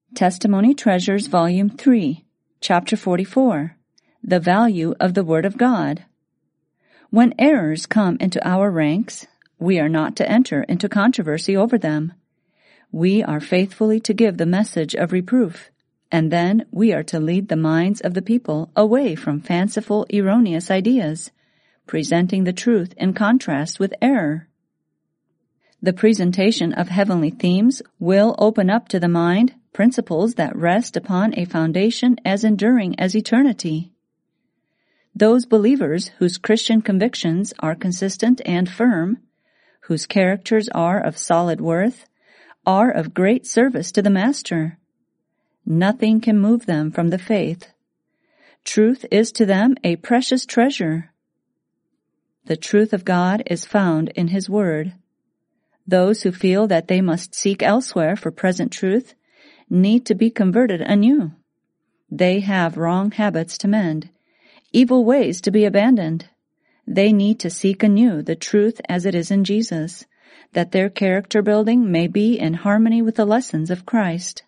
Testimony Treasures, Volume 3, Chapter 44, The Value of the Word of God. When errors come into our ranks, we are not to enter into controversy over them. We are faithfully to give the message of reproof, and then we are to lead the minds of the people away from fanciful, erroneous ideas, presenting the truth in contrast with error. The presentation of heavenly themes will open up to the mind principles that rest upon a foundation as enduring as eternity. Those believers whose Christian convictions are consistent and firm, whose characters are of solid worth, are of great service to the Master. Nothing can move them from the faith. Truth is to them a precious treasure. The truth of God is found in His Word. Those who feel that they must seek elsewhere for present truth need to be converted anew. They have wrong habits to mend, evil ways to be abandoned. They need to seek anew the truth as it is in Jesus, that their character building may be in harmony with the lessons of Christ.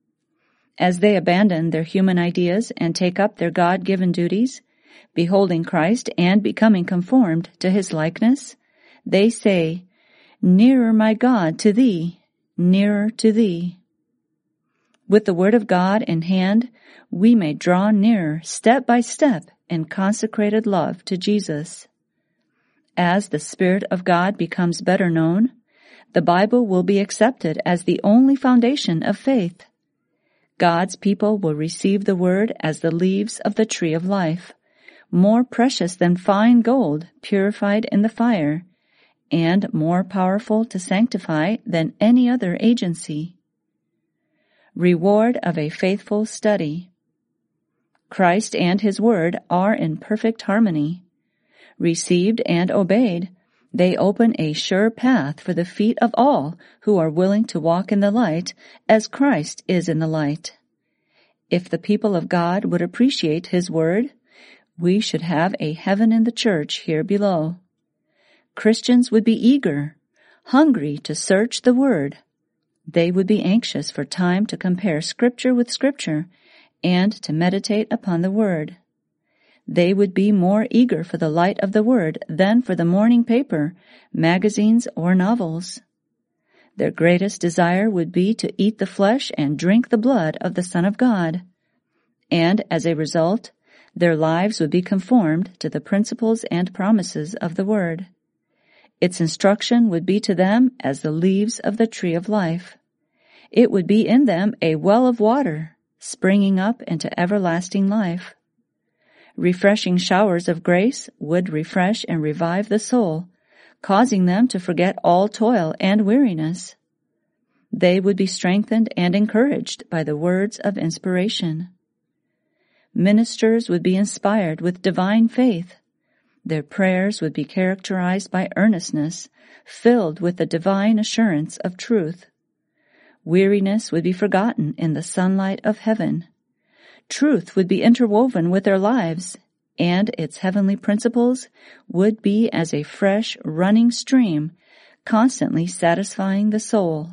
As they abandon their human ideas and take up their God-given duties, beholding Christ and becoming conformed to His likeness, they say, "Nearer, my God, to Thee, nearer to Thee." With the Word of God in hand, we may draw nearer step by step in consecrated love to Jesus. As the Spirit of God becomes better known, the Bible will be accepted as the only foundation of faith. God's people will receive the Word as the leaves of the tree of life, more precious than fine gold purified in the fire, and more powerful to sanctify than any other agency. Reward of a faithful study. Christ and His Word are in perfect harmony. Received and obeyed, they open a sure path for the feet of all who are willing to walk in the light as Christ is in the light. If the people of God would appreciate His Word, we should have a heaven in the church here below. Christians would be eager, hungry to search the Word. They would be anxious for time to compare Scripture with Scripture and to meditate upon the Word. They would be more eager for the light of the Word than for the morning paper, magazines, or novels. Their greatest desire would be to eat the flesh and drink the blood of the Son of God. And as a result, their lives would be conformed to the principles and promises of the Word. Its instruction would be to them as the leaves of the tree of life. It would be in them a well of water, springing up into everlasting life. Refreshing showers of grace would refresh and revive the soul, causing them to forget all toil and weariness. They would be strengthened and encouraged by the words of inspiration. Ministers would be inspired with divine faith. Their prayers would be characterized by earnestness, filled with the divine assurance of truth. Weariness would be forgotten in the sunlight of heaven. Truth would be interwoven with their lives, and its heavenly principles would be as a fresh, running stream, constantly satisfying the soul.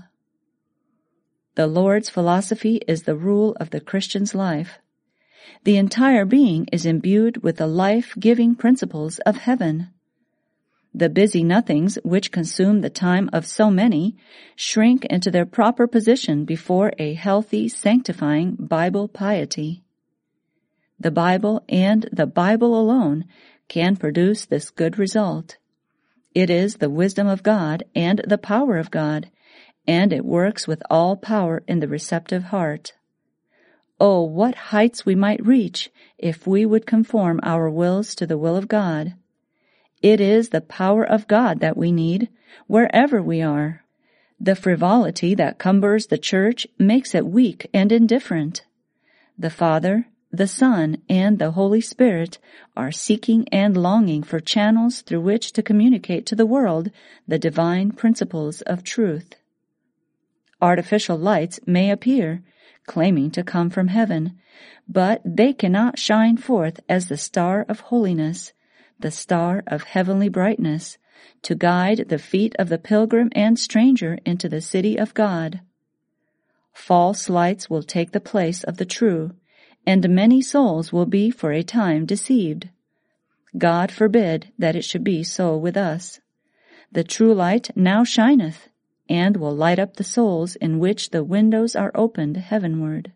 The Lord's philosophy is the rule of the Christian's life. The entire being is imbued with the life-giving principles of heaven. The busy nothings which consume the time of so many shrink into their proper position before a healthy, sanctifying Bible piety. The Bible and the Bible alone can produce this good result. It is the wisdom of God and the power of God, and it works with all power in the receptive heart. Oh, what heights we might reach if we would conform our wills to the will of God. It is the power of God that we need, wherever we are. The frivolity that cumbers the church makes it weak and indifferent. The Father, the Son, and the Holy Spirit are seeking and longing for channels through which to communicate to the world the divine principles of truth. Artificial lights may appear, claiming to come from heaven, but they cannot shine forth as the star of holiness, the star of heavenly brightness, to guide the feet of the pilgrim and stranger into the city of God. false lights will take the place of the true, and many souls will be for a time deceived. God forbid that it should be so with us. The true light now shineth, and will light up the souls in which the windows are opened heavenward.